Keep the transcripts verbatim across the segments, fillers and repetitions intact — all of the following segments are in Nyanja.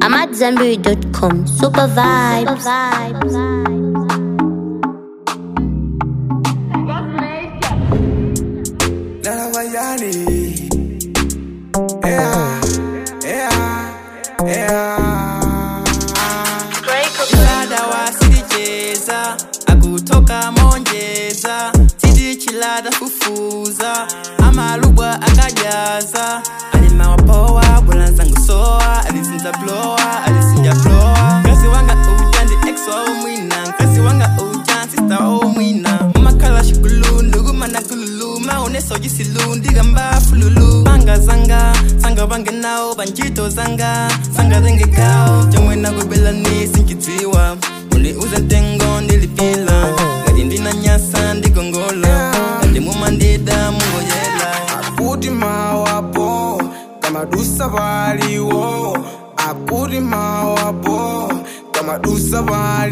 I'm at Zambiri dot com. Super vibes. Super vibes. Yeah, yeah, yeah. Chilada wa sidicheza, akutoka monjeza, sidi chilada fufuza, amalubwa akajaza, alima wapoa, bulanza ngusoa, alisinza blowa, alisinja blowa. Kasi wanga ujandi exo mwina, kasi wanga ujandi sista o mwina. Makala shikulu, ndugu mana kululu, maoneso jisilu, ndiga mba fululu. Banga zanga, sanga bange nao, banjito zanga, sanga denge kao. Jamwe na kubela ni sinkitiwa, muli uza tengo nilipila. Gadi ndina nyasa ndigongola, gadi mumandida mungoyela. Akudi mawapo, kama dusa waliwo. Akudi mawapo, kama dusa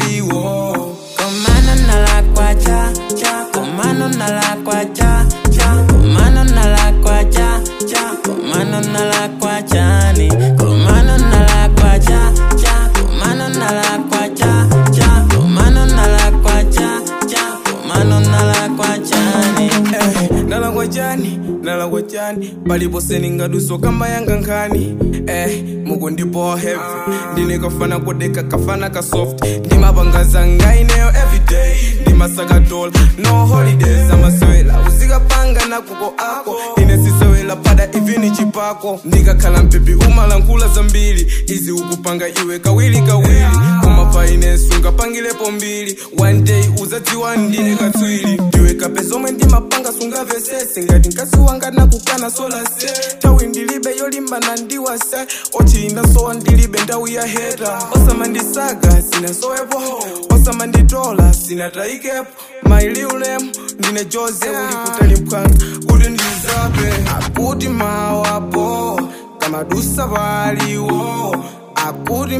waliwo. Komano nala kwa cha, cha, komano nala kwa cha, cha, komano nala kwa cha, cha, komano nala kwa cha ni, komano nala kwa cha, cha, komano nala kwa cha, cha, komano nala kwa cha, cha, komano nala kwa cha ni. Eh, nala kwa jani, nala kwa jani, balipo seninga duso kamba yanga nkani. Eh, mugu ndipo heavy, ndine kafana kodeka kafana ka soft. Ndima bangaza ngaineo everyday, ndima saka doll, no holidays. Amaswela, usiga panga na kuko ako, ine sisewela pada ivini chipako. Ndika kala mpepi umala nkula zambili, izi ukupanga iwe kawili kawili. Kumapa ine sunga pangile pombili, one day uzati wandine katwili. Diwe kapezo mwendima panga sunga vesese, ngati nkasi wanga na kukana sola se. Tawi ndilibe yolimba na ndiwa se, ochi ina soa ndilibe ndawu ya heta. Osama ndisaga, sina soepo, osama ndidola, sina taikepo. Maili ulemu, ndine Jose, ulikutali mkanga, udi ndizabe. Akudi mawapo, kama dusa waliwo. Akudi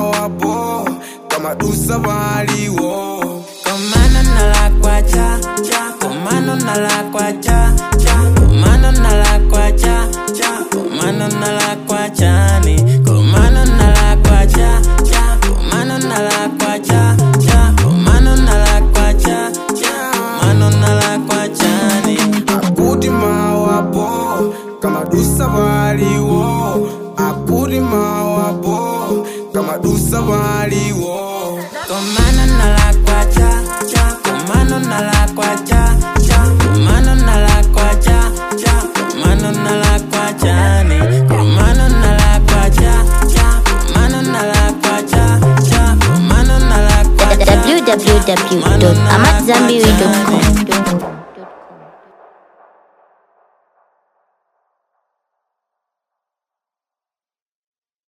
mawapo, kama dusa waliwo. Komano nala kwa cha, cha, komano nala kwa cha, cha, komano nala kwa cha, cha, komano nala kwa cha ni, komano nala kwa cha, cha, komano nala kwa cha, cha, komano nala kwa cha, cha, komano nala kwa cha ni. Akudi mawapo, kama dusa waliwo. Akudi mawapo, kama dusa waliwo. Komano nala kwa cha, cha, komano nala kwa cha, cha, komano nala kwa cha, cha, komano nala kwa cha ni, komano nala kwa cha, cha, komano nala kwa cha, cha, komano nala kwa cha. w w w dot amat zambiri dot com